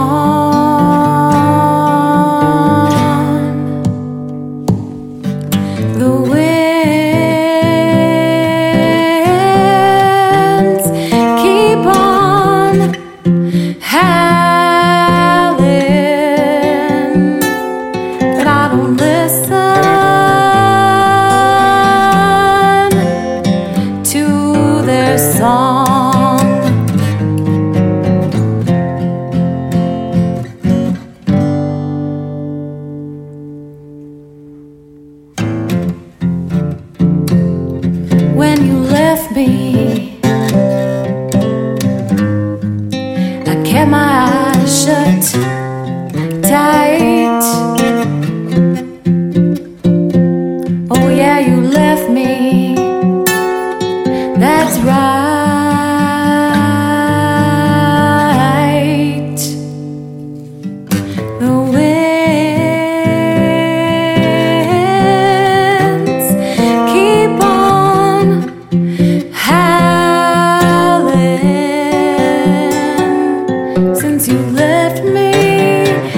gone. The winds keep on howling, but I don't listen to their song. When you left me, I kept my eyes shut tight. Oh yeah, you left me, that's right. The winds keep on howling since you left me.